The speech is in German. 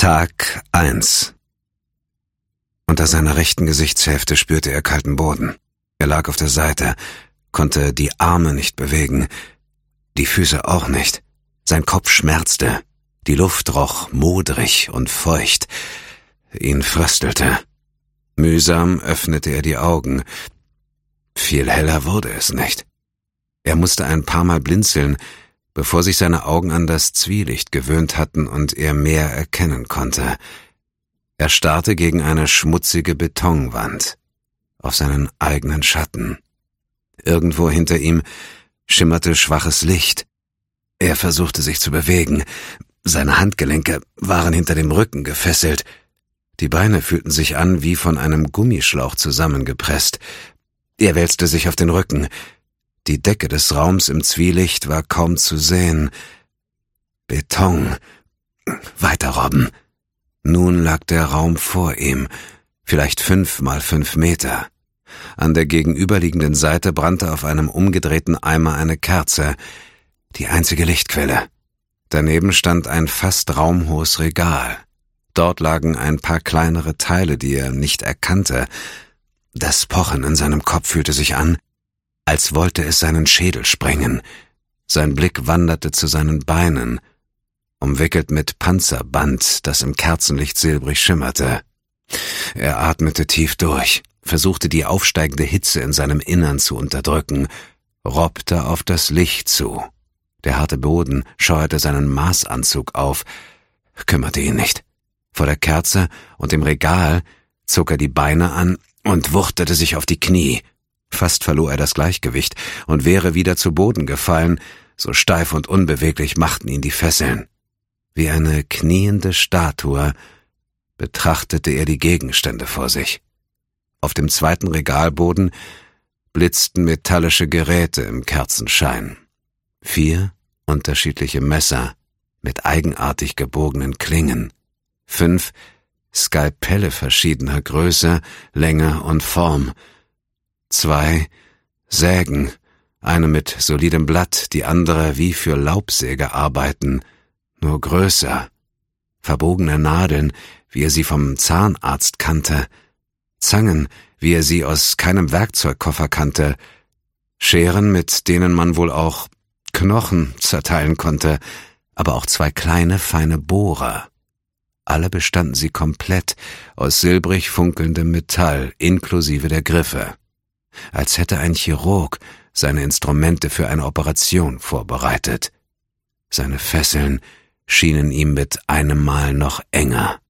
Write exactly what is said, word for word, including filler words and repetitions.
Tag eins. Unter seiner rechten Gesichtshälfte spürte er kalten Boden. Er lag auf der Seite, konnte die Arme nicht bewegen, die Füße auch nicht. Sein Kopf schmerzte, die Luft roch modrig und feucht. Ihn fröstelte. Mühsam öffnete er die Augen. Viel heller wurde es nicht. Er musste ein paar Mal blinzeln, bevor sich seine Augen an das Zwielicht gewöhnt hatten und er mehr erkennen konnte. Er starrte gegen eine schmutzige Betonwand, auf seinen eigenen Schatten. Irgendwo hinter ihm schimmerte schwaches Licht. Er versuchte sich zu bewegen. Seine Handgelenke waren hinter dem Rücken gefesselt. Die Beine fühlten sich an wie von einem Gummischlauch zusammengepresst. Er wälzte sich auf den Rücken. Die Decke des Raums im Zwielicht war kaum zu sehen. Beton. Weiter robben. Nun lag der Raum vor ihm, vielleicht fünf mal fünf Meter. An der gegenüberliegenden Seite brannte auf einem umgedrehten Eimer eine Kerze, die einzige Lichtquelle. Daneben stand ein fast raumhohes Regal. Dort lagen ein paar kleinere Teile, die er nicht erkannte. Das Pochen in seinem Kopf fühlte sich an, als wollte es seinen Schädel sprengen. Sein Blick wanderte zu seinen Beinen, umwickelt mit Panzerband, das im Kerzenlicht silbrig schimmerte. Er atmete tief durch, versuchte die aufsteigende Hitze in seinem Innern zu unterdrücken, robbte auf das Licht zu. Der harte Boden scheuerte seinen Maßanzug auf, kümmerte ihn nicht. Vor der Kerze und dem Regal zog er die Beine an und wuchtete sich auf die Knie. Fast verlor er das Gleichgewicht und wäre wieder zu Boden gefallen, so steif und unbeweglich machten ihn die Fesseln. Wie eine kniende Statue betrachtete er die Gegenstände vor sich. Auf dem zweiten Regalboden blitzten metallische Geräte im Kerzenschein. Vier unterschiedliche Messer mit eigenartig gebogenen Klingen. Fünf Skalpelle verschiedener Größe, Länge und Form. Zwei Sägen, eine mit solidem Blatt, die andere wie für Laubsägearbeiten, nur größer. Verbogene Nadeln, wie er sie vom Zahnarzt kannte. Zangen, wie er sie aus keinem Werkzeugkoffer kannte. Scheren, mit denen man wohl auch Knochen zerteilen konnte, aber auch zwei kleine, feine Bohrer. Alle bestanden sie komplett aus silbrig funkelndem Metall, inklusive der Griffe. Als hätte ein Chirurg seine Instrumente für eine Operation vorbereitet. Seine Fesseln schienen ihm mit einem Mal noch enger.